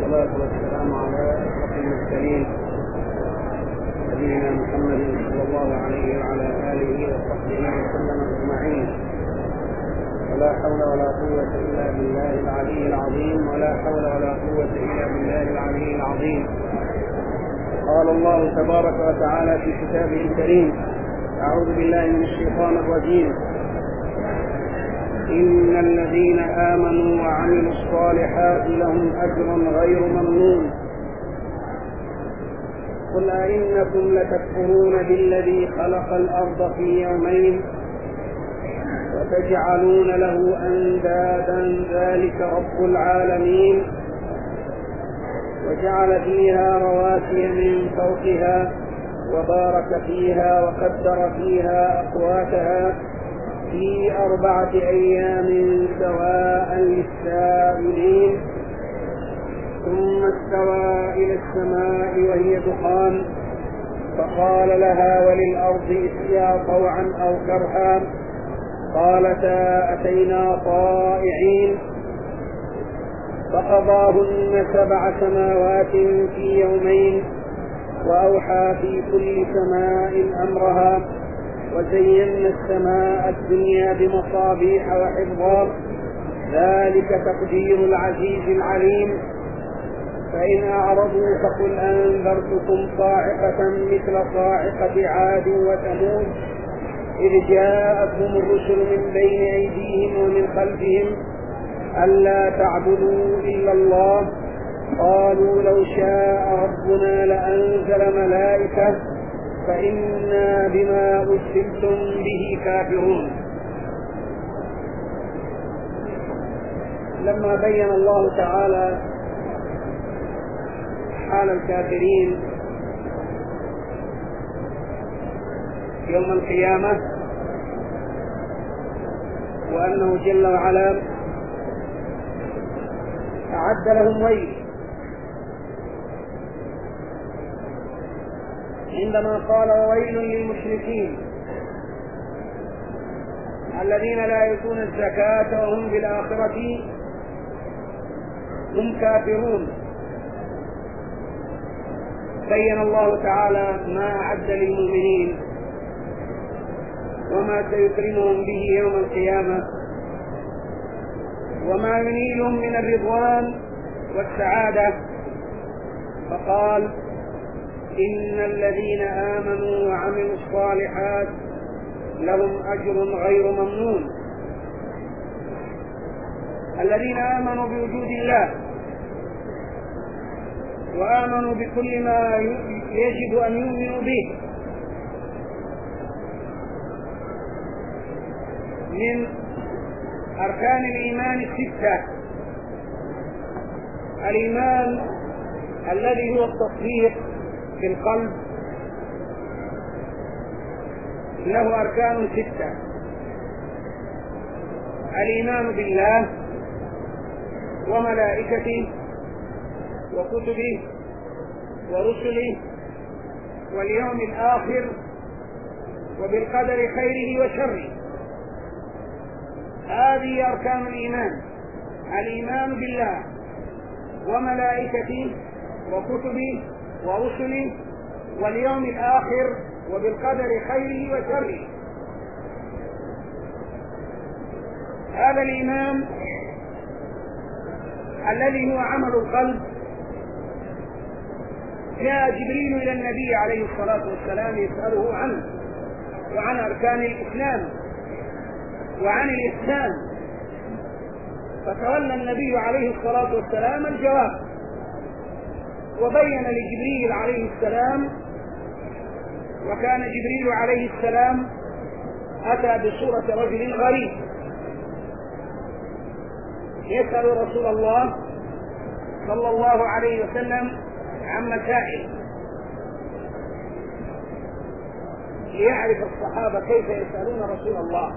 والصلاة والسلام على أشرف المرسلين نبينا محمد صلى الله عليه وعلى آله وصحبه وسلم أجمعين. ولا حول ولا قوة إلا بالله العلي العظيم، ولا حول ولا قوة إلا بالله العلي العظيم. قال الله تبارك وتعالى في كتابه الكريم: أعوذ بالله من الشيطان الرجيم: إن الذين آمنوا وعملوا الصالحات لهم أجر غير ممنون. قل أئنكم لتكفرون بالذي خلق الأرض في يومين وتجعلون له أندادا ذلك رب العالمين وجعل فيها رواسي من فوقها وبارك فيها وقدر فيها أقواتها في 4 أيام سواء للسائلين، ثم استوى إلى السماء وهي دخان فقال لها وللأرض ائتيا طوعا أو كرها قالتا أتينا طائعين، فقضاهن 7 سماوات في يومين وأوحى في كل سماء أمرها وزينا السماء الدنيا بمصابيح وحفظا ذلك تقدير العزيز العليم. فإن أعرضوا فقل أنذرتكم صاعقة مثل صاعقة عاد وثمود إذ جاءتهم الرسل من بين أيديهم ومن خلفهم ألا تعبدوا إلا الله قالوا لو شاء ربنا لأنزل ملائكة فإنا بما أرسلتم به كافرون. لما بين الله تعالى حال الكافرين يوم القيامة وأنه جل وعلا أعد لهم ويل عندما قال: وويل للمشركين الذين لا يؤتون الزكاة وهم بالآخرة هم كافرون. بين الله تعالى ما أعد للمؤمنين وما سيكرمهم به يوم القيامة وما ينيلهم من الرضوان والسعادة، فقال: إن الذين آمنوا وعملوا الصالحات لهم أجر غير ممنون. الذين آمنوا بوجود الله وآمنوا بكل ما يجب أن يؤمنوا به من أركان الإيمان 6. الإيمان الذي هو التصديق في القلب له أركان 6: الإيمان بالله وملائكته وكتبه ورسله واليوم الآخر وبالقدر خيره وشره. هذه أركان الإيمان: الإيمان بالله وملائكته وكتبه ورسله واليوم الآخر وبالقدر خيره وشره. هذا الإيمان الذي هو عمل القلب جاء جبريل إلى النبي عليه الصلاة والسلام يسأله عنه وعن أركان الإسلام وعن الإحسان، فتولى النبي عليه الصلاة والسلام الجواب وبين لجبريل عليه السلام. وكان جبريل عليه السلام أتى بصورة رجل غريب يسأل رسول الله صلى الله عليه وسلم عن مسائل ليعرف الصحابة كيف يسألون رسول الله.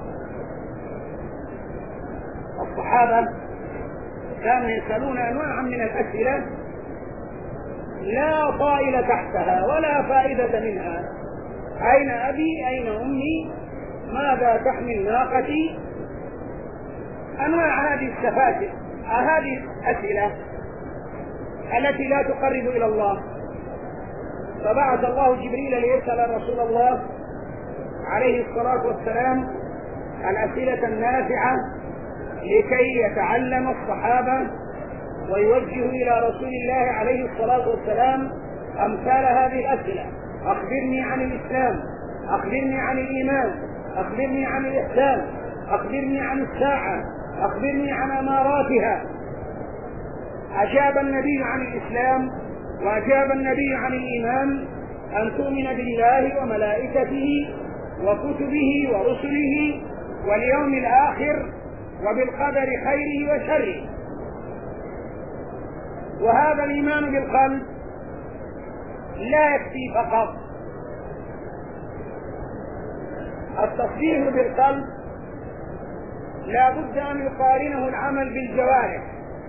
الصحابة كانوا يسألون أنواعا من الأسئلة لا طائل تحتها ولا فائدة منها: أين أبي؟ أين أمي؟ ماذا تحمل ناقتي؟ أنواع هذه السفاسف، هذه الأسئلة التي لا تقرب إلى الله. فبعث الله جبريل ليسأل رسول الله عليه الصلاة والسلام الأسئلة النافعة لكي يتعلم الصحابة ويوجه إلى رسول الله عليه الصلاة والسلام أمثال هذه الأسئلة: أخبرني عن الإسلام، أخبرني عن الإيمان، أخبرني عن الإحسان، أخبرني عن الساعة، أخبرني عن أماراتها. أجاب النبي عن الإسلام وأجاب النبي عن الإيمان: أن تؤمن بالله وملائكته وكتبه ورسله واليوم الآخر وبالقدر خيره وشره. وهذا الإيمان بالقلب لا يكفي فقط. التصديق بالقلب لا بد أن يقارنه العمل بالجوارح،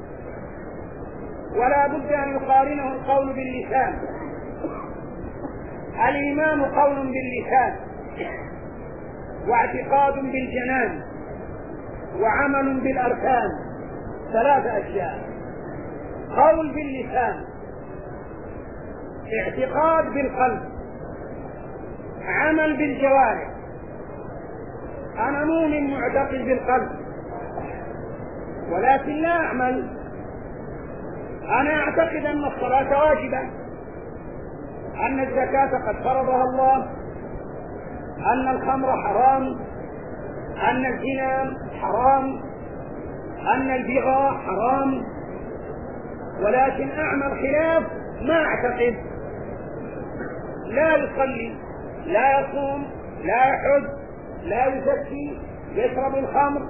ولا بد أن يقارنه القول باللسان. الإيمان قول باللسان، واعتقاد بالجنان، وعمل بالأركان. 3 أشياء: قول باللسان، اعتقاد بالقلب، عمل بالجوارح. أنا مؤمن معتقد بالقلب ولكن لا أعمل. أنا أعتقد أن الصلاة واجبة، أن الزكاة قد فرضها الله، أن الخمر حرام، أن الزنا حرام، أن البغاء حرام، ولكن أعمل خلاف ما أعتقد. لا يصلي، لا يصوم، لا يحج، لا يزكي، يشرب الخمر.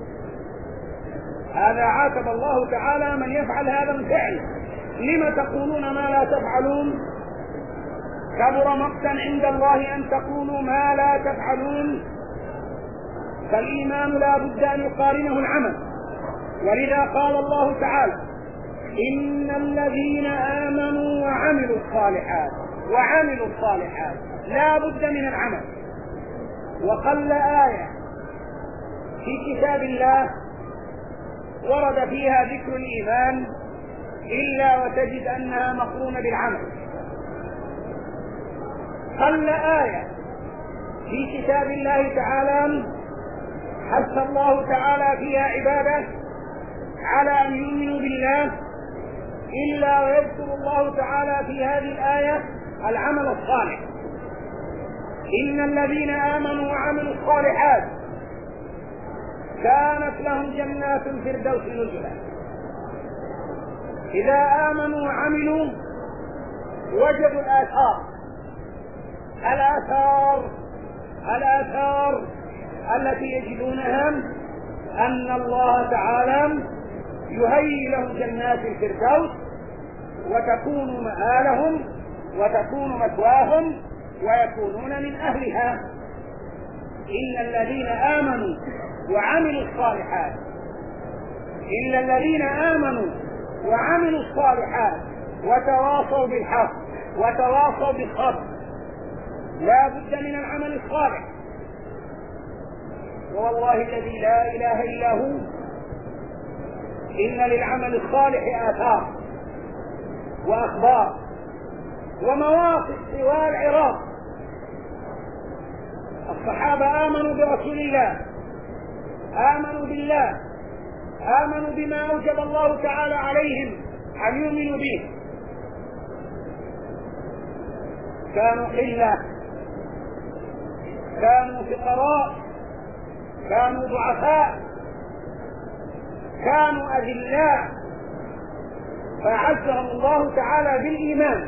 هذا عاتب الله تعالى من يفعل هذا الفعل: لم تقولون ما لا تفعلون؟ كبر مقتا عند الله أن تقولوا ما لا تفعلون. فالإيمان لا بد أن يقارنه العمل، ولذا قال الله تعالى: إن الذين آمنوا وعملوا الصالحات لا بد من العمل. وقل آية في كتاب الله ورد فيها ذكر الإيمان إلا وتجد أنها مقرونة بالعمل. قل آية في كتاب الله تعالى حث الله تعالى فيها عباده على أن يؤمنوا بالله إلا ويذكر الله تعالى في هذه الآية العمل الصالح. إن الذين آمنوا وعملوا الصالحات كانت لهم جنات الفردوس نزلا. إذا آمنوا وعملوا وجدوا الآثار التي يجدونها أن الله تعالى يهيئ لهم جنات الفردوس وتكون مآلهم وتكون مثواهم ويكونون من أهلها. إن الذين آمنوا وعملوا الصالحات، إلا الذين آمنوا وعملوا الصالحات وتواصوا بالحق وتواصوا بالصبر. لا بد من العمل الصالح. والله الذي لا إله إلا هو إن للعمل الصالح آثار وأخبار ومواقف سوى العراق. الصحابة آمنوا برسول الله، آمنوا بالله، آمنوا بما أوجب الله تعالى عليهم أن يؤمنوا به. كانوا قلة، كانوا فقراء، كانوا ضعفاء، كانوا أذلاء، فأعزهم الله تعالى بالإيمان،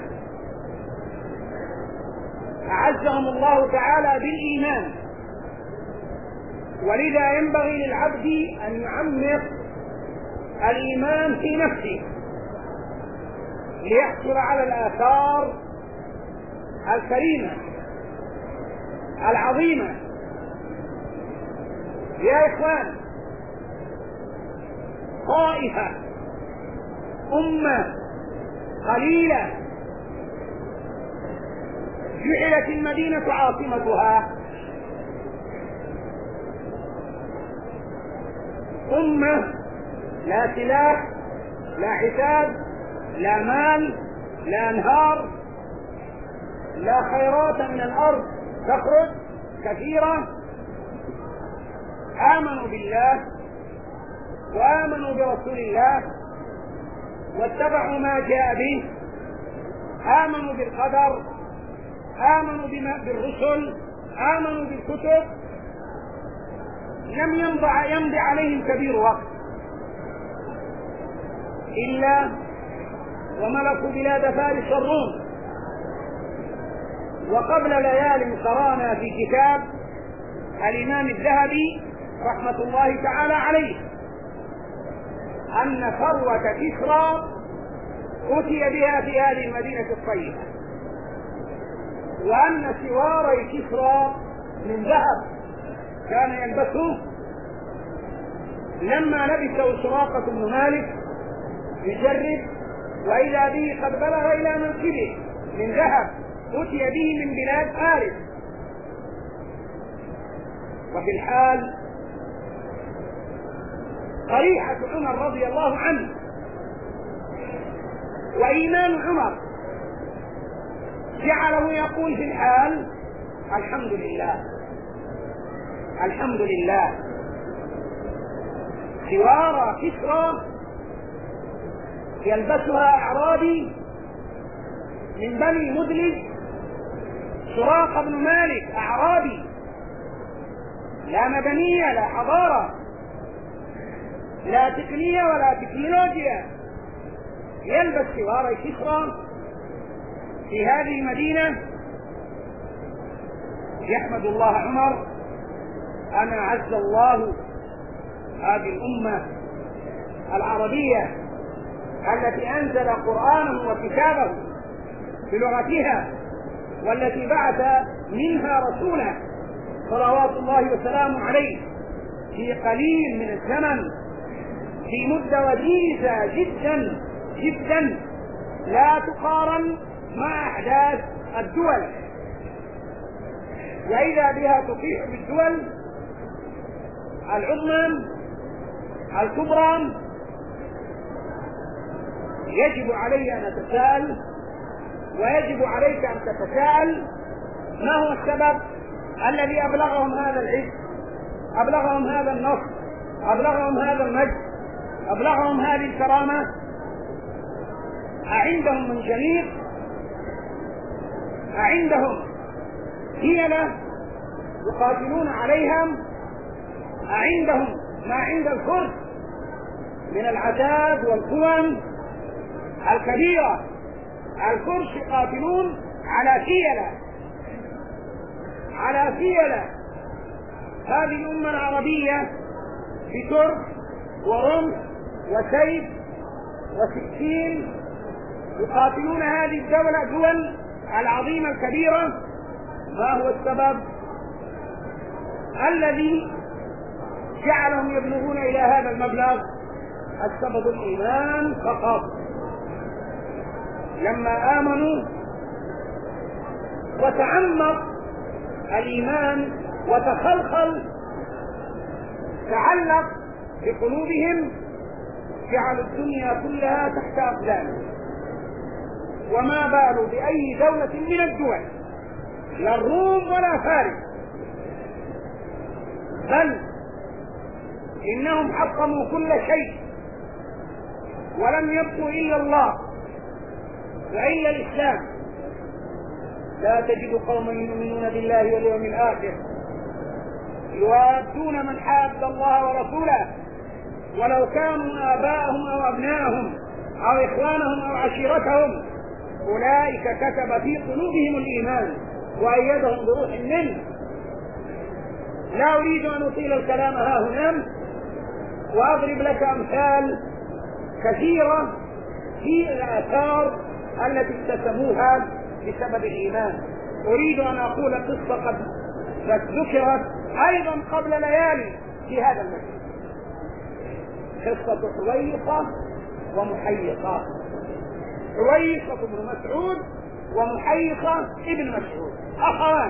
أعزهم الله تعالى بالإيمان. ولذا ينبغي للعبد أن يعمق الإيمان في نفسه ليحصل على الآثار الكريمة العظيمة. يا إخوان، طائفة أمة قليلة جعلت المدينة عاصمتها، أمة لا سلاح، لا حساب، لا مال، لا أنهار، لا خيرات من الأرض تخرج كثيرة. آمنوا بالله وآمنوا برسول الله واتبعوا ما جاء به، آمنوا بالقدر، آمنوا بالرسل، آمنوا بالكتب. لم يمضي عليهم كبير وقت إلا وملكوا بلاد فارس الروم. وقبل ليال قرانا في كتاب الإمام الذهبي رحمة الله تعالى عليه أن ثروة كسرى أتي بها في هذه المدينة الطيبة، وأن سواري كسرى من ذهب كان يلبسه. لما لبسه سراقة بن مالك يجرب، وإذا به قد بلغ إلى منكبه من ذهب أتي به من بلاد فارس. وفي الحال قريحة عمر رضي الله عنه وإيمان عمر جعله يقول في الحال: الحمد لله الحمد لله. سوار كسرى يلبسها أعرابي من بني مدلج، سراقة بن مالك أعرابي، لا مدنية، لا حضارة، لا تقنية ولا تكنولوجيا، يلبس سوار كسرى في هذه المدينة. يحمد الله عمر أن أعز الله هذه الأمة العربية التي أنزل قرآنه وكتابه بلغتها، والتي بعث منها رسوله صلوات الله وسلامه عليه في قليل من الزمن، في مدة وجيزة جدا جدا لا تقارن مع أحداث الدول. وإذا بها تطيح بالدول العظمى الكبرى، يجب علي أن أتساءل ويجب عليك أن تتساءل: ما هو السبب الذي أبلغهم هذا العز، أبلغهم هذا النصر، أبلغهم هذا المجد، أبلغهم هذه الكرامة؟ أعندهم من جميل؟ أعندهم حيلة يقاتلون عليها؟ أعندهم ما عند الفرس من العتاد والقوى الكبيرة؟ الفرس يقاتلون على حيلة، على حيلة. هذه الأمة العربية بترك ورمح وسيف وسكين يقاتلون هذه الدول العظيمة الكبيرة. ما هو السبب الذي جعلهم يبلغون إلى هذا المبلغ؟ السبب الإيمان فقط. لما آمنوا وتعمق الإيمان وتخلخل تعلق في قلوبهم، جعلوا الدنيا كلها تحت أقدامهم، وما بالوا بأي دولة من الدول، لا الروم ولا فارس، بل إنهم حطموا كل شيء ولم يبقوا إلا الله وإلا الإسلام. لا تجد قوما يؤمنون بالله واليوم الآخر يوادون من حاد الله ورسوله ولو كانوا آباءهم أو أبناءهم أو إخوانهم أو عشيرتهم، أولئك كتب في قلوبهم الإيمان وأيدهم بروح منه. لا أريد أن أطيل الكلام ها هنا وأضرب لك أمثال كثيرة في الآثار التي اكتسبوها بسبب الإيمان. أريد أن أقول قصة قد ذكرت أيضا قبل ليالي في هذا المسجد، قصة حويصة ومحيصة. حويصة بن مسعود ومحيصة ابن مسعود أخوان،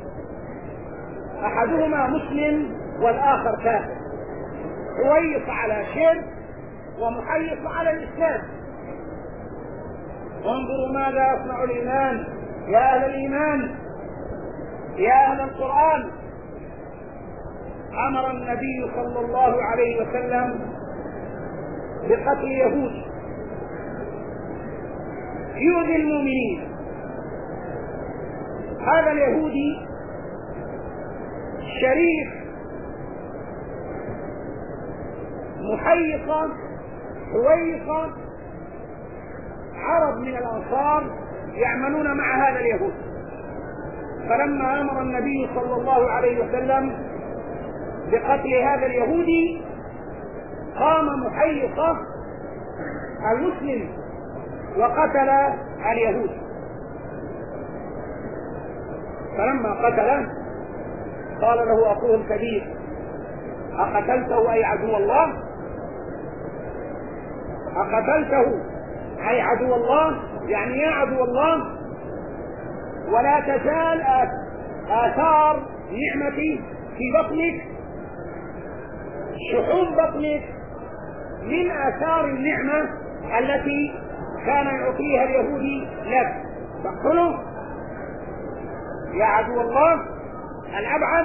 أحدهما مسلم والآخر كافر. حويصة على شرك ومحيصة على الإسلام. وانظروا ماذا يصنع الإيمان. يا أهل الإيمان، يا أهل القرآن، أمر النبي صلى الله عليه وسلم بقتل يهود يؤذي المؤمنين. هذا اليهودي شريف محيصة حويصة عرب من الأنصار يعملون مع هذا اليهود. فلما أمر النبي صلى الله عليه وسلم بقتل هذا اليهودي قام محيصة المسلم وقتل اليهود. فلما قتله قال له أخوه الكبير: أقتلته أي عدو الله؟ أقتلته أي عدو الله؟ يعني يا عدو الله، ولا تزال آثار نعمتي في بطنك، شحوم بطنك من آثار النعمة التي كان يعطيها اليهودي لك، تقتله يا عدو الله الأبعد.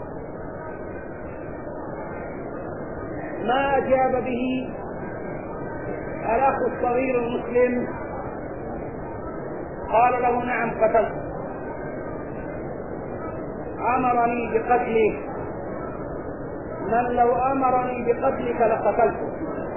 ما أجاب به الأخ الصغير المسلم، قال له: نعم قتلت، أمرني بقتله، من لو أمرني بقتلك لقتلته،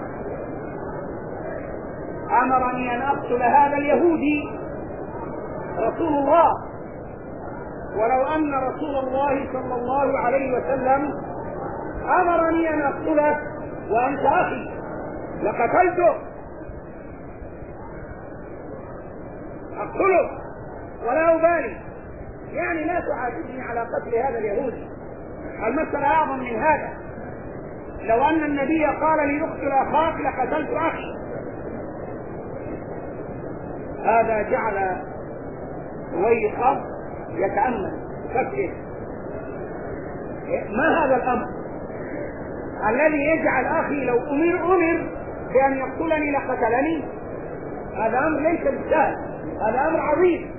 أمرني أن أقتل هذا اليهودي رسول الله، ولو أن رسول الله صلى الله عليه وسلم أمرني أن أقتلك وأنت أخي لقتلته، أقتله ولا أبالي، يعني لا تعاتبني على قتل هذا اليهودي، المسألة أعظم من هذا. لو أن النبي قال لي اقتل أخاك لقتلت أخي. هذا جعل رويقة يتأمل يفكر: ما هذا الأمر الذي يجعل أخي لو أمر بأن يقتلني لقتلني؟ هذا أمر ليس بالسهل، هذا أمر عظيم.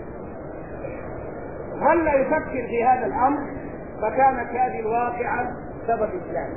هل لا يفكر في هذا الأمر؟ فكانت هذه الواقعة سبب إسلام.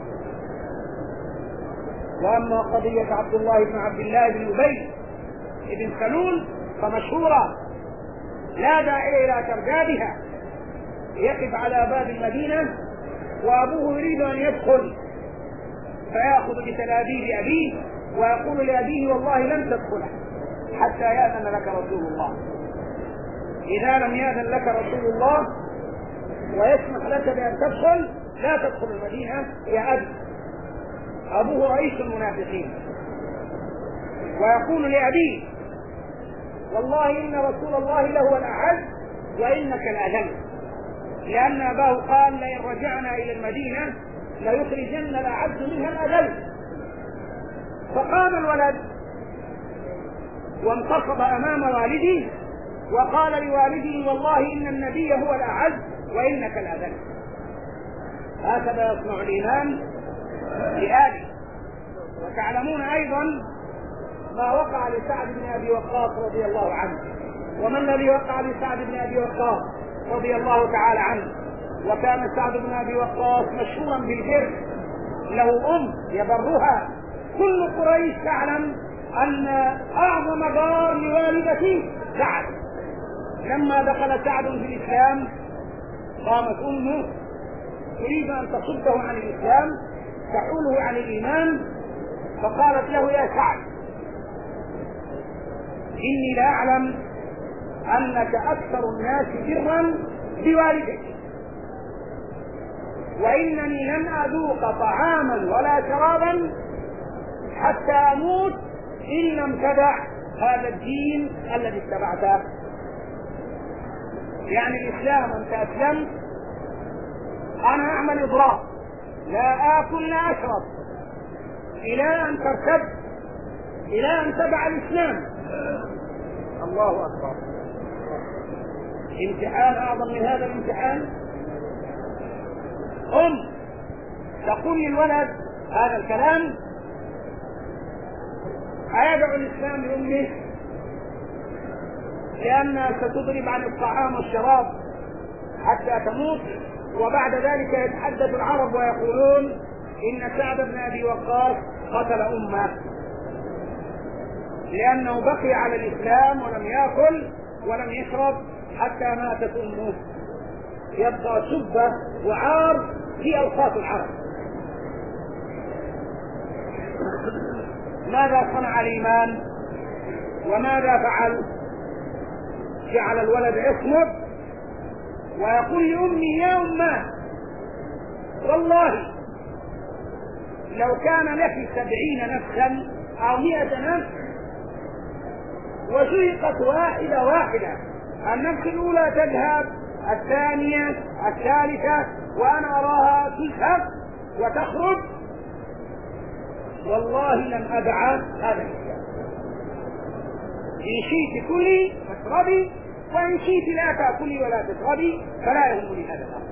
وأما قضية عبد الله بن أبي بن سلول فمشهورة، لا داعي إلى تردادها. يقف على باب المدينة وأبوه يريد أن يدخل، فيأخذ بتلابيب أبيه ويقول لأبيه: والله لن تدخل حتى يأذن لك رسول الله. إذا لم يأذن لك رسول الله ويسمح لك بأن تدخل لا تدخل المدينة يا أبي. أبوه رئيس المنافقين، ويقول لأبيه: والله إن رسول الله لهو الأعز وإنك الأذل، لأن أباه قال: لئن رجعنا إلى المدينة ليخرجن الأعز منها الأذل. فقام الولد وانتصب أمام والده وقال لوالده: والله إن النبي هو الأعز وإنك الأذل. هكذا يصنع الإيمان لآله. وتعلمون أيضا ما وقع لسعد بن أبي وقاص رضي الله عنه. وما الذي وقع لسعد بن أبي وقاص رضي الله تعالى عنه؟ وكان سعد بن أبي وقاص مشهورا بالبر، له أم يبرها. كل قريش تعلم أن أعظم غار لوالدته سعد. لما دخل سعد في الإسلام قامت أمه تريد أن تصده عن الإسلام، تحوله عن الإيمان، فقالت له: يا سعد، إني لا أعلم أنك أكثر الناس برا بوالدك، وإنني لن أذوق طعاما ولا شرابا حتى أموت إن لم تدع هذا الدين الذي اتبعته. يعني الإسلام أنت أسلمت، أنا أعمل إضراب، لا آكل لا أشرب إلى أن ترتد، إلى أن تبع الإسلام. الله أكبر. امتحان أعظم من هذا الامتحان. تقول للولد هذا الكلام، أيدعو الإسلام لأمه؟ لأنها ستضرب عن الطعام والشراب حتى تموت. وبعد ذلك يتحدث العرب ويقولون إن سعد بن أبي وقاص قتل أمه، لأنه بقي على الإسلام ولم يأكل ولم يشرب حتى ماتت أمه. يبقى سبة وعار في أوساط العرب. ماذا صنع الإيمان وماذا فعل؟ جعل الولد يصمت ويقول لأمي يا أمه والله لو كان لك 70 نفسا أو 100 نفس وسرقت واحدة واحدة، النفس الأولى تذهب، الثانية، الثالثة، وأنا أراها تذهب وتخرج، والله لم أدع هذا الإسلام. إن شئت كلي فاشربي، وإن شئت لا تأكلي ولا تشربي، فلا يهمني هذا الأمر.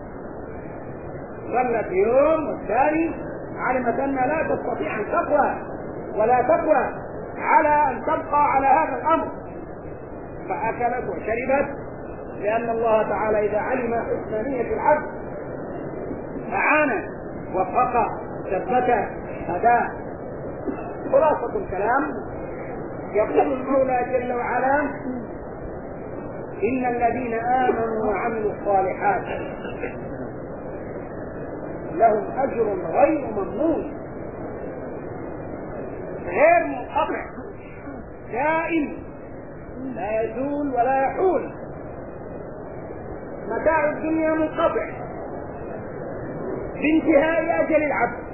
ظلت يوم والثاني، علمت أن لا تستطيع أن تقوى ولا تقوى على أن تبقى على هذا الأمر، فأكلت وشربت، لأن الله تعالى إذا علم حسن نية العبد أعانه وفقه ثبته هداه. خلاصة الكلام، يقول المولى جل وعلا إن الذين آمنوا وعملوا الصالحات لهم أجر غير ممنون، غير منقطع، دائم لا يزول ولا يحول. متاع الدنيا منقطع بانتهاء أجل العبد.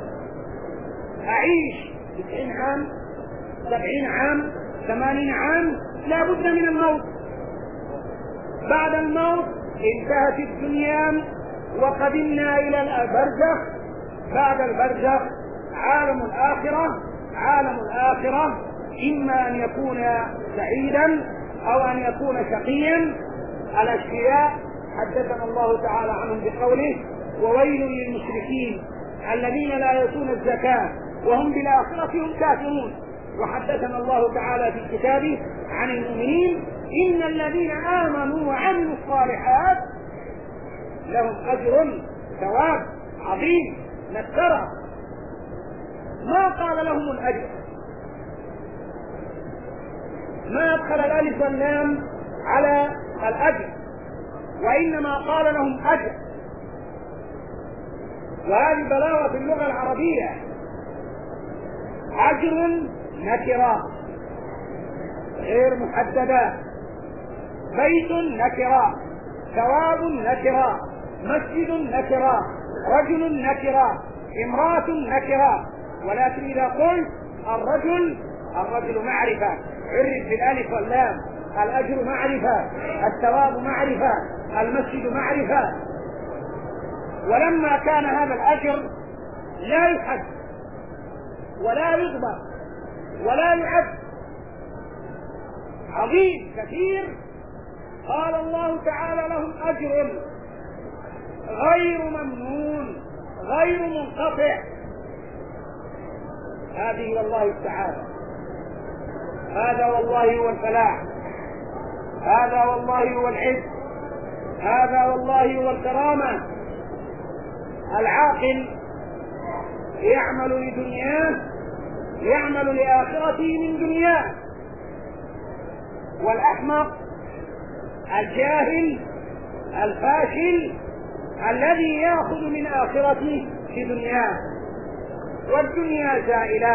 أعيش 90 عام 70 عام 80 عام، لا بد من الموت. بعد الموت انتهت الدنيا وقدمنا إلى البرزخ. بعد البرزخ عالم الآخرة. عالم الآخرة إما أن يكون سعيدا أو أن يكون شقيا. الأشقياء حدثنا الله تعالى عنهم بقوله وويل للمشركين الذين لا يؤتون الزكاة وهم بالآخرة هم كافرون. وحدثنا الله تعالى في كتابه عن المؤمنين إن الذين آمنوا وعملوا الصالحات لهم أجر ثواب عظيم نكرة. ما قال لهم الأجر، ما أدخل الألف واللام على الأجر، وإنما قال لهم أجر. وهذه بلاغة في اللغة العربية. أجر نكرة غير محددة، بيت نكرة، ثواب نكرة، مسجد نكرة، رجل نكرة، امرأة نكرة. ولكن إذا قلت الرجل معرفة، عرف بالألف واللام. الأجر معرفة، الثواب معرفة، المسجد معرفة. ولما كان هذا الأجر لا يحد ولا يضبط ولا يعد، عظيم كثير، قال الله تعالى لهم أجر غير ممنون غير منقطع. هذه والله السعادة، هذا والله هو الفلاح، هذا والله هو العز، هذا والله هو الكرامة. العاقل يعمل لدنياه يعمل لآخرته من دنياه، والأحمق الجاهل الفاشل الذي يأخذ من آخرته في دنياه. والدنيا زائلة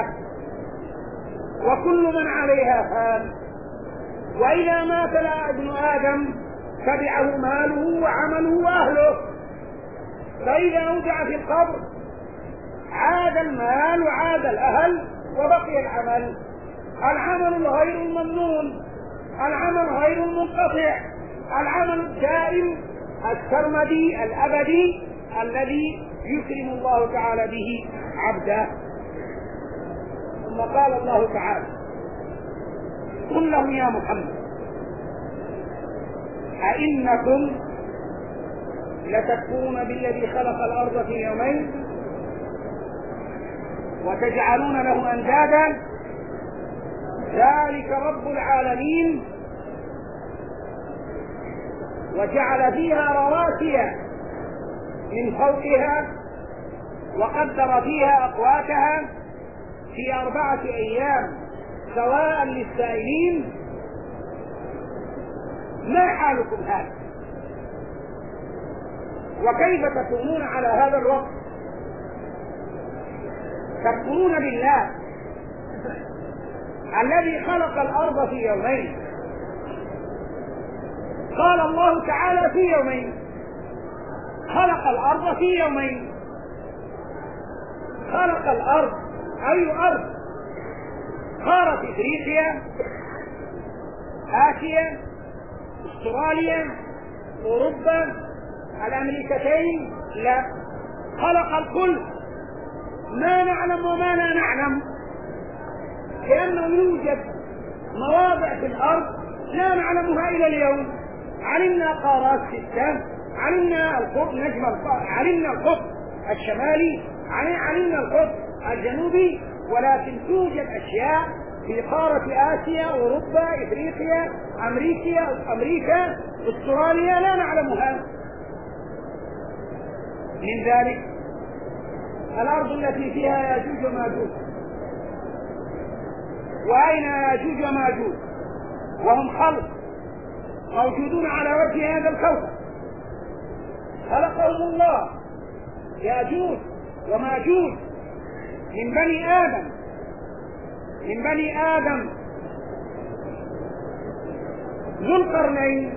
وكل من عليها فان، وإذا مات ابن آدم تبعه ماله وعمله وأهله. فإذا وضع في القبر عاد المال وعاد الأهل وبقي العمل. العمل غير الممنون، العمل غير المنقطع، العمل الدائم السرمدي الأبدي الذي يكرم الله تعالى به عبده. ثم قال الله تعالى قل لهم يا محمد أئنكم لتكفرون بالذي خلق الأرض في يومين وتجعلون له أندادا ذلك رب العالمين وجعل فيها رواسي من فوقها وقدر فيها أقواتها في 4 أيام سواء للسائلين، ما حالكم هذا؟ وكيف تكونون على هذا الوقت تكفرون بالله الذي خلق الأرض في يومين؟ قال الله تعالى في يومين، خلق الأرض في يومين. خلق الأرض، أي أرض؟ قارة إفريقيا، آسيا، استراليا، أوروبا، الأمريكتين؟ لا، خلق الكل. ما نعلم وما لا نعلم، لأنه يوجد مواضع في الأرض لا نعلمها إلى اليوم. علمنا قارات 6، علمنا القطب علمنا القطب الشمالي، علمنا القطب الجنوبي، ولكن توجد أشياء في قارة آسيا، أوروبا، إفريقيا، أمريكا، أستراليا لا نعلمها. من ذلك الأرض التي فيها ياجوج وماجوج. وأين ياجوج وماجوج؟ وهم خلق موجودون على وجه هذا الكوكب، خلقهم الله. ياجوج وماجوج من بني آدم. ذو القرنين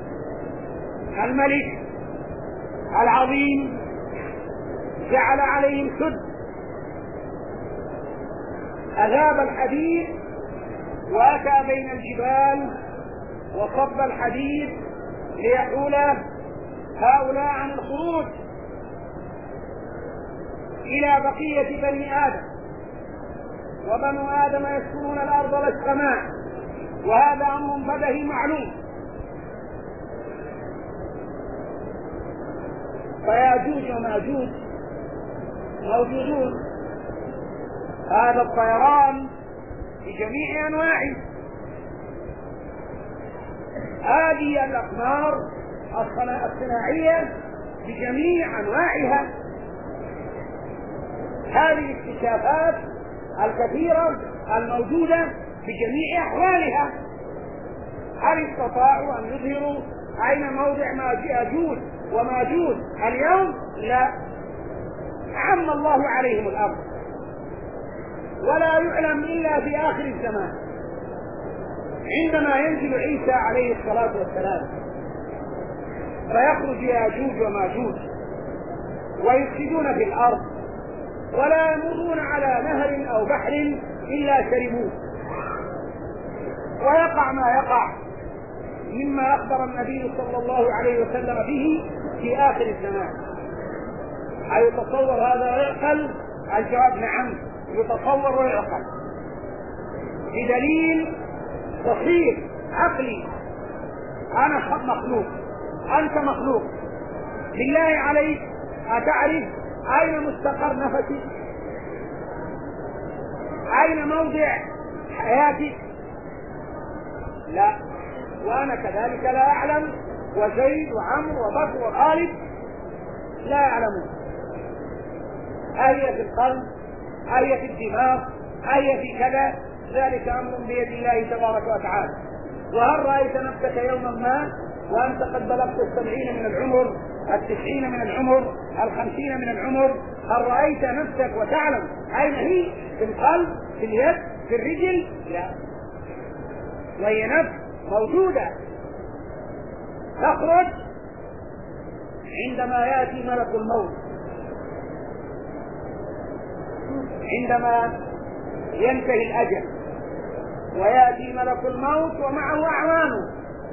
الملك العظيم جعل عليهم سد، أذاب الحديد وأتى بين الجبال وصب الحديد ليحول هؤلاء عن الخروج إلى بقية بني آدم. وبنو آدم يسكنون الأرض والسماء، وهذا أمر بديهي معلوم. فياجوج وماجوج موجودون. هذا الطيران بجميع أنواعه، هذه الأقمار الصناعية بجميع أنواعها، هذه الاكتشافات الكثيرة الموجودة بجميع أحوالها. هل استطاعوا أن يظهروا أين موضع ياجوج وماجوج اليوم؟ لا، عم الله عليهم الأرض، ولا يعلم إلا في آخر الزمان عندما ينزل عيسى عليه الصلاة والسلام فيخرج ياجوج وماجوج ويفسدون في الأرض، ولا يمرون على نهر أو بحر إلا شربوه. ويقع ما يقع مما أخبر النبي صلى الله عليه وسلم به في آخر الزمان. أيتصور هذا ويعقل؟ الجواب نعم، يتصور ويعقل، بدليل بسيط عقلي. أنا مخلوق، أنت مخلوق، بالله عليك أتعرف أين مستقر نفسي؟ أين موضع حياتك؟ لا. وأنا كذلك لا أعلم، وزيد وعمرو وبكر وخالد لا يعلمون. أهي في القلب، أهي في الدماغ، أهي في كذا، ذلك أمر بيد الله تبارك وتعالى. وهل رأيت نفسك يوما ما وأنت قد بلغت 70 من العمر، 90 من العمر، 50 من العمر، هل رأيت نفسك وتعلم أين هي؟ في القلب، في اليد، في الرجل؟ لا. وهي نفس موجودة تخرج عندما يأتي ملك الموت، عندما ينتهي الأجل ويأتي ملك الموت ومعه أعوانه،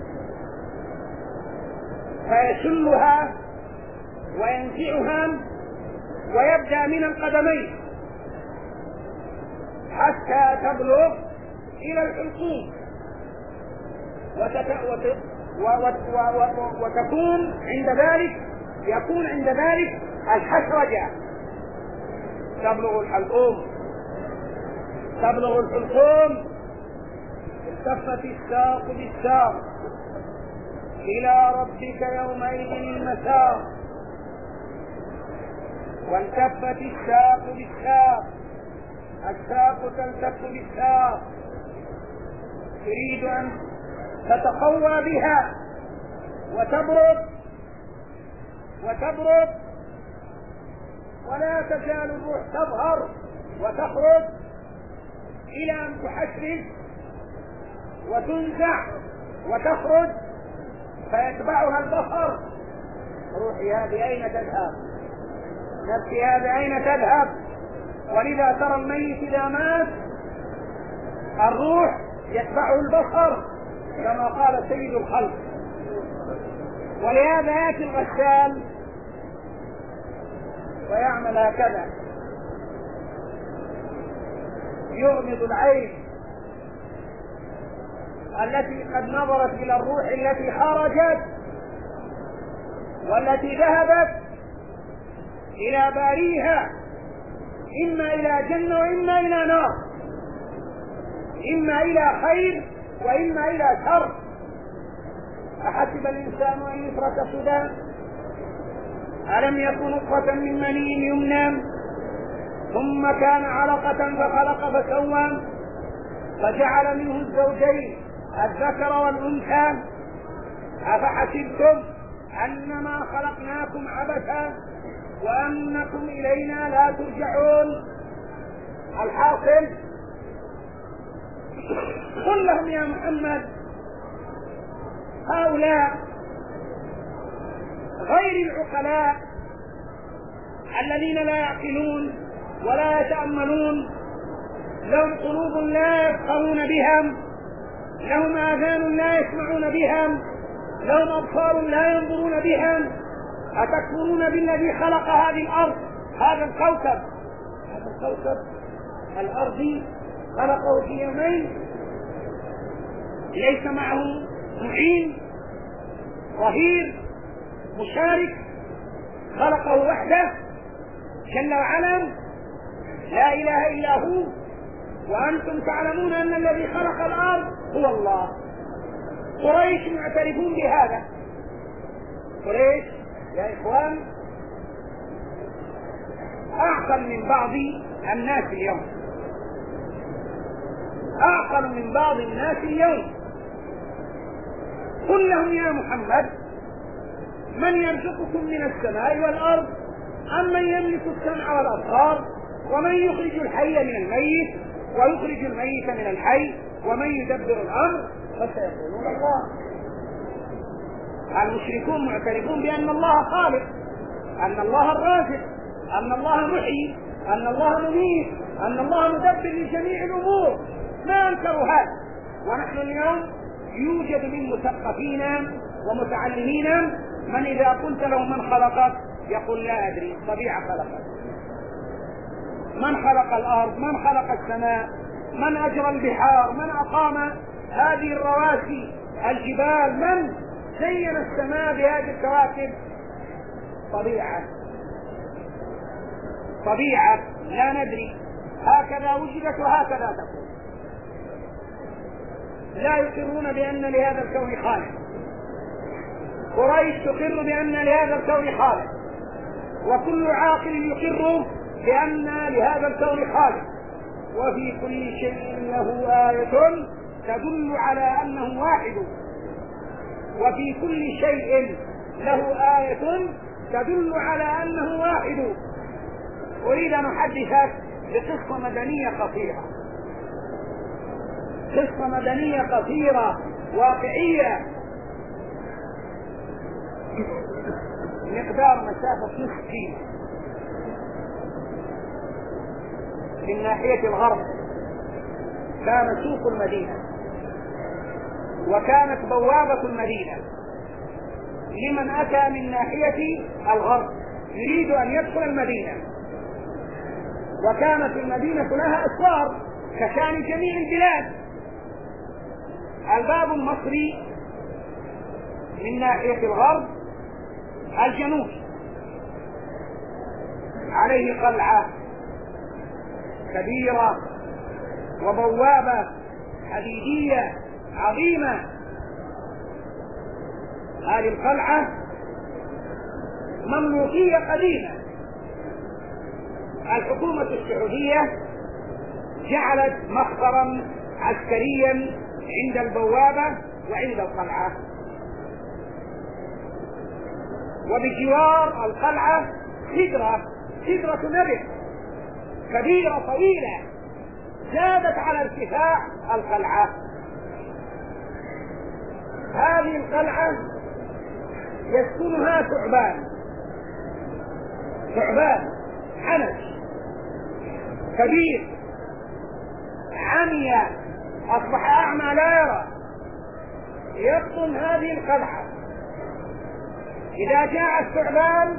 فيشلها وينزعها ويبدأ من القدمين حتى تبلغ إلى الحلقوم، وتكون عند ذلك، يكون عند ذلك الحشرجة تبلغ الحلقوم، التفت الساق بالساق إلى ربك يومئذ المساق والتفت الساق بالساق، الساق تلتف بالساق، تريد أن تتقوى بها وتبرد ولا تزال الروح تظهر وتخرج إلى أن تحشرج وتنزع وتخرج فيتبعها البصر. روحي هذه أين تذهب؟ نفسي هذه أين تذهب؟ ولذا ترى الميت إذا مات الروح يتبعه البصر كما قال سيد الخلق. ولهذا يأتي الغسال ويعمل هكذا، يغمض العين التي قد نظرت إلى الروح التي خرجت والتي ذهبت إلى باريها، إما إلى جنة وإما إلى نار، إما إلى خير وإما إلى شر. أحسب الإنسان أن يترك سدى ألم يكن نطفة من مني يمنى ثم كان علقة فخلق فسوى فجعل منه الزوجين الذكر والأنثى أفحسبتم أنما خلقناكم عبثا وأنكم إلينا لا ترجعون. الحاصل قل لهم يا محمد هؤلاء غير العقلاء الذين لا يعقلون ولا يتأملون، لهم قلوب لا يفقهون بها، لهم آذان لا يسمعون بها، لهم أبصار لا ينظرون بها. أتكفرون بالذي خلق هذه الأرض، هذا الكوكب الأرضي خلقه في يومين، ليس معه معين ظهير مشارك، خلقه وحده جل وعلا لا إله إلا هو، وأنتم تعلمون أن الذي خلق الأرض هو الله. قريش معترفون بهذا. قريش يا إخوان أعقل من بعض الناس اليوم، أعقل من بعض الناس اليوم. قل لهم يا محمد من يرزقكم من السماء والأرض أم من يملك السمع والأبصار ومن يخرج الحي من الميت ويخرج الميت من الحي ومن يدبر الأمر فسيقولون الله. المشركون معترفون بأن الله خالق، أن الله الرازق، أن الله محيي، أن الله مميت، أن الله مدبر لجميع الأمور، ما أنكروا هذا. ونحن اليوم يوجد من مثقفين ومتعلمين من إذا قلت له من خلقك يقول لا أدري، الطبيعة خلقت. من خلق الأرض؟ من خلق السماء؟ من أجرى البحار؟ من أقام هذه الرواسي الجبال؟ من زين السماء بهذه الكواكب؟ طبيعة لا ندري، هكذا وجدت وهكذا تكون. لا يقرون بأن لهذا الكون خالق. قريش تقر بأن لهذا الكون خالق، وكل عاقل يقر بأن لهذا الكون خالق، وفي كل شيء له آية تدل على أنه واحد، وفي كل شيء له آية تدل على أنه واحد. أريد أن أحدثك بقصة مدنية قصيرة، قصة مدنية قصيرة واقعية، مقدار مسافة نصف كيلو من ناحية الغرب. كان سوق المدينة وكانت بوابة المدينة لمن أتى من ناحية الغرب يريد أن يدخل المدينة، وكانت المدينة لها أسوار كشان جميع البلاد. الباب المصري من ناحية الغرب الجنوب عليه قلعة كبيرة وبوابة حديدية عظيمة، هذه القلعة مملوكية قديمة. الحكومة السعودية جعلت مخبرا عسكريا عند البوابة وعند القلعة، وبجوار القلعة خضرة نبت كبيرة طويلة زادت على ارتفاع القلعة. هذه القلعة يسكنها ثعبان حنش كبير عمي أصبح أعمى لا يرى، يبطن هذه القلعة. إذا جاء الثعبان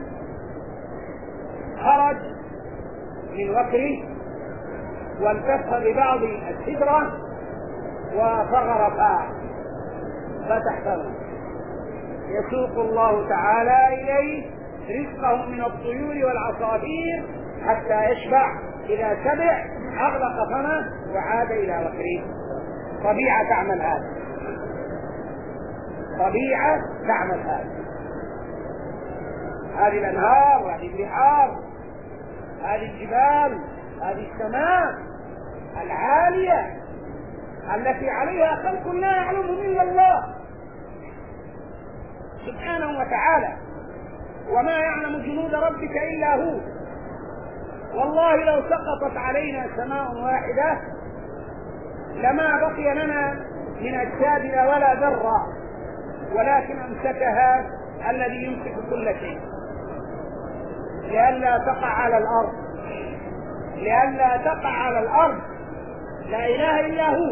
خرج من وكره وانتفخ ببعض السدرة وفغر فاه فتحته. يسوق الله تعالى إليه رزقهم من الطيور والعصافير حتى يشبع، إذا شبع أغلق فمه وعاد إلى وكره. طبيعة تعمل هذا، طبيعة تعمل هذا. هذه الأنهار، هذه البحار، هذه الجبال، هذه السماء العالية التي عليها خلق لا يعلمهم إلا الله سبحانه وتعالى، وما يعلم جنود ربك إلا هو. والله لو سقطت علينا سماء واحدة لما بقي لنا من أجسادنا ولا ذرة، ولكن أمسكها الذي يمسك كل شيء لئلا تقع على الأرض. لا إله إلا هو.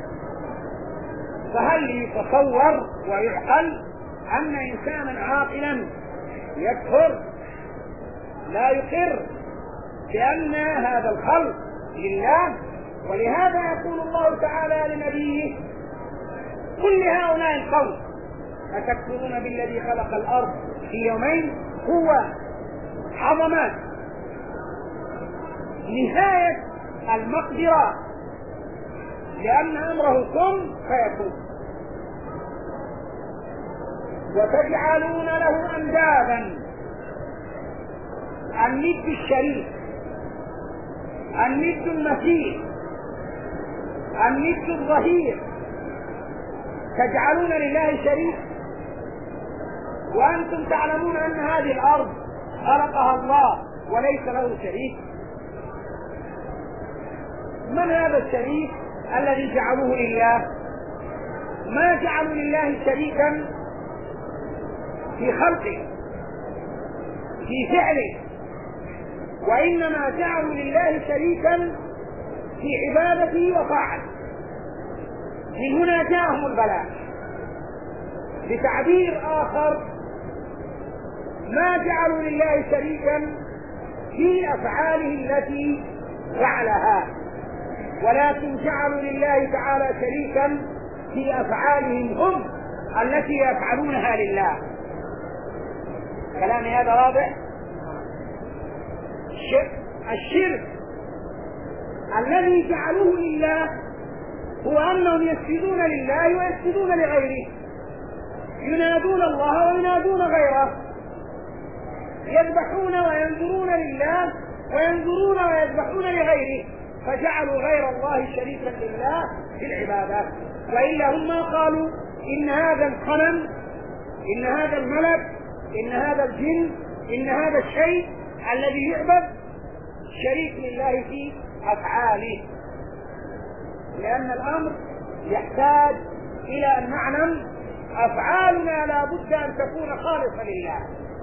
فهل يتصور ويعقل أن إنسانا عاقلا يكفر لا يقر بأن هذا الخلق لله؟ ولهذا يقول الله تعالى لنبيه: قل لهؤلاء القوم أتكفرون بالذي خلق الأرض في يومين؟ هو عظمة نهاية المقدرة، لأن أمره كن فيكون. وتجعلون له أندادا، الند الشريف، الند المثيل، الند الظهير. تجعلون لله شريك وأنتم تعلمون أن هذه الأرض خلقها الله وليس له شريك. من هذا الشريك الذي جعلوه لله؟ ما جعلوا لله شريكا في خلقه في فعله، وإنما جعلوا لله شريكا في عبادته وطاعته. من هنا جاءهم البلاء. بتعبير آخر، ما جعلوا لله شريكا في أفعاله التي فعلها، ولكن جعلوا لله تعالى شريكا في أفعالهم هم التي يفعلونها لله. كلامي هذا واضح؟ الشرك الذي جعلوه لله هو أنهم يسجدون لله ويسجدون لغيره، ينادون الله وينادون غيره، يذبحون وينذرون لله وينذرون ويذبحون لغيره، فجعلوا غير الله شريكا لله في العبادات. وإلا هم ما قالوا إن هذا الصنم، إن هذا الملك، إن هذا الجن، إن هذا الشيء الذي يعبد شريك لله في أفعاله، لأن الأمر يحتاج إلى أن نعلم أفعالنا لا بد أن تكون خالصة لله.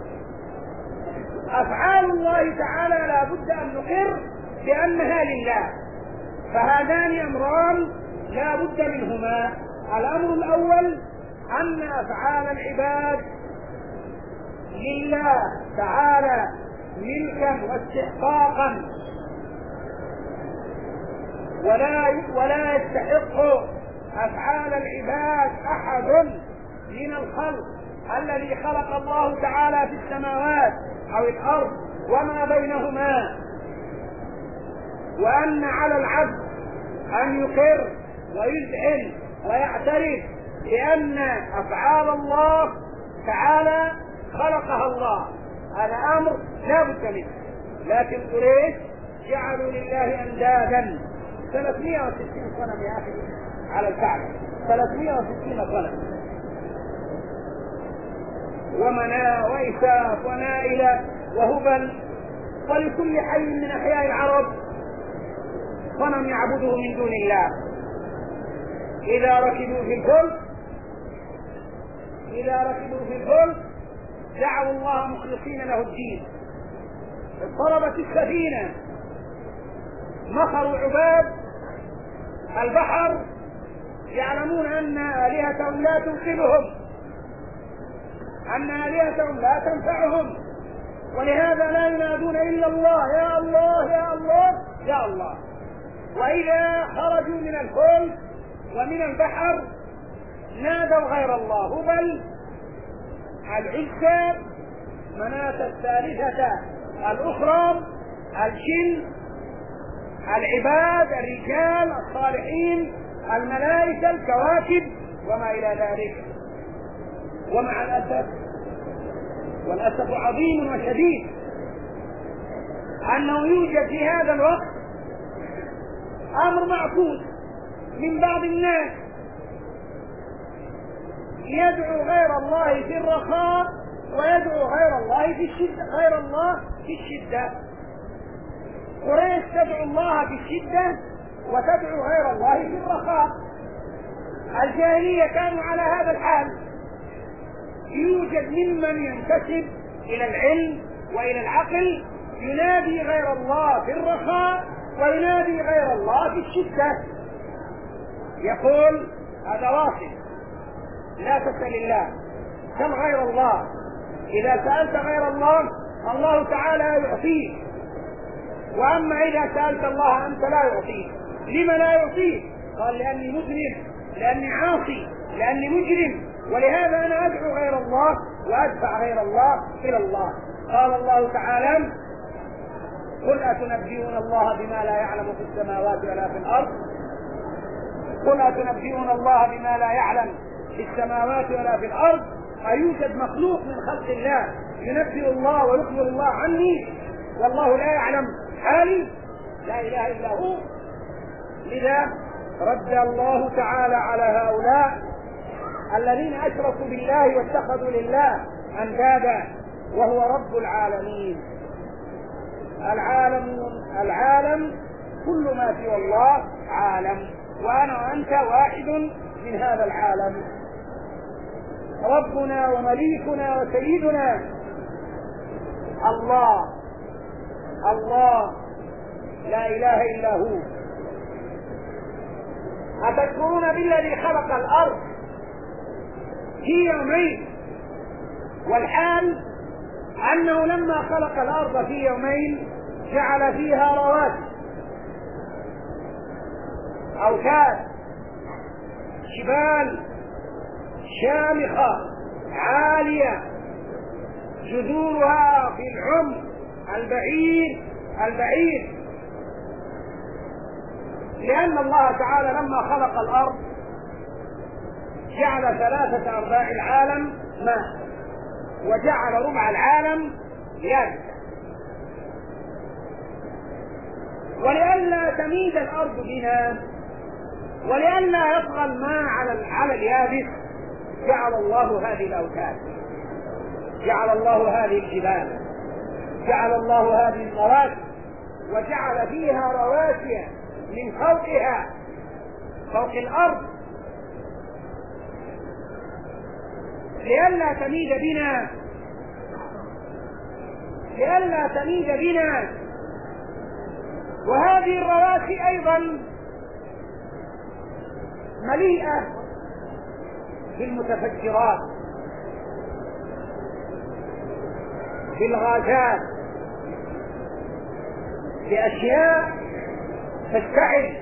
أفعال الله تعالى لا بد أن نقر بأنها لله. فهذان أمران لا بد منهما. الأمر الأول أن أفعال العباد لله تعالى ملكا واستحقاقا، ولا يستحق أفعال العباد أحد من الخلق الذي خلق الله تعالى في السماوات أو الأرض وما بينهما. وأن على العبد أن يقر ويذعن ويعترف بأن أفعال الله تعالى خلقها الله، هذا أمر لا بد منه. لكن قريش جعلوا لله أندادا. 360 صنم يا أخي على الكعبة، 360 صنم، ومناة وإساف ونائلة وهبل، ولكل حي من أحياء العرب صنم يعبده من دون الله. إذا ركبوا في الفلك دعوا الله مخلصين له الدين. اضطربت السفينة، مخروا عباد البحر يعلمون أن آلهتهم لا تنقذهم، أن آلهتهم لا تنفعهم، ولهذا لا ينادون إلا الله، يا الله يا الله يا الله. وإذا خرجوا من الفلك ومن البحر نادوا غير الله، هبل، العزى، مناة الثالثة الأخرى، الجن، العباد، الرجال الصالحين، الملائكة، الكواكب وما إلى ذلك. ومع الأسف، والأسف عظيم وشديد، أنه يوجد في هذا الوقت أمر معكوس من بعض الناس يدعو غير الله في الرخاء ويدعو غير الله في الشدة. قريش تدعو الله في الشدة وتدعو غير الله في الرخاء. الجاهلية كانوا على هذا الحال. يوجد ممن ينتسب إلى العلم وإلى العقل ينادي غير الله في الرخاء وينادي غير الله في الشدة، يقول هذا واصل، لا تسأل الله، سل غير الله، إذا سألت غير الله الله تعالى يعطيك، وأما إذا سألت الله أنت لا يعطيك. لما لا يعطيك؟ قال لأني مذنب، لأني عاصي، لأني مجرم، ولهذا أنا أدعو غير الله وأدفع غير الله إلى الله. قال الله تعالى قل أتنبئون الله بما لا يعلم في السماوات ولا في الأرض، قل أتنبئون الله بما لا يعلم في السماوات ولا في الأرض. أيوجد مخلوق من خلق الله ينبئ الله ويخبر الله عني والله لا يعلم حالي؟ لا إله إلا هو. لذا رد الله تعالى على هؤلاء الذين أشركوا بالله واتخذوا لله أندادا وهو رب العالمين. العالم كل ما سوى الله عالم، وأنا وأنت واحد من هذا العالم. ربنا ومليكنا وسيدنا الله لا إله إلا هو. أتكفرون بالذي خلق الأرض في يومين، والحال أنه لما خلق الأرض في يومين جعل فيها رواسي، أوتاد، جبال شامخة عالية جذورها في العمق البعيد، لأن الله تعالى لما خلق الأرض جعل 3/4 العالم ماء وجعل ربع العالم يابسا، ولئلا تميد الأرض بنا ولئلا يطغى الماء على اليابس جعل الله هذه الأوتاد، جعل الله هذه الجبال، جعل الله هذه الرواسي، وجعل فيها رواسي من فوقها فوق الأرض لئلا تميد بنا. وهذه الرواسي أيضا مليئة بالمتفجرات، بالغازات، بأشياء تشتعل،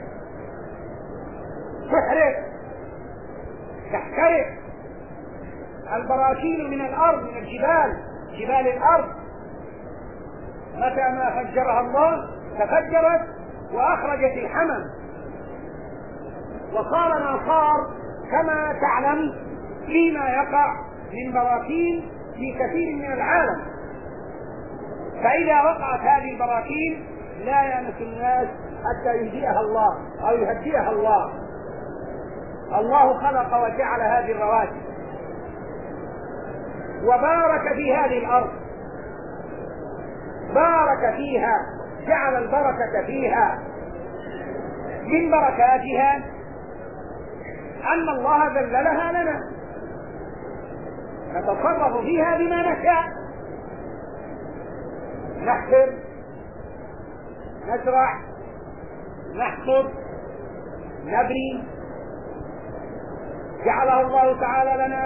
تحرق، تحترق. البراكين من الأرض، من جبال الأرض، متى ما فجرها الله تفجرت وأخرجت الحمم، وصار ما صار كما تعلم فيما يقع من براكين في كثير من العالم، فإذا وقعت هذه البراكين لا يأنس الناس حتى يهديها الله أو يهديها الله. الله خلق وجعل هذه الرواسي وبارك في هذه الأرض، بارك فيها، جعل البركة فيها. من بركاتها أن الله ذللها لنا نتصرف فيها بما نشاء، نحفر، نزرع، نحصد، نبري. جعلها الله تعالى لنا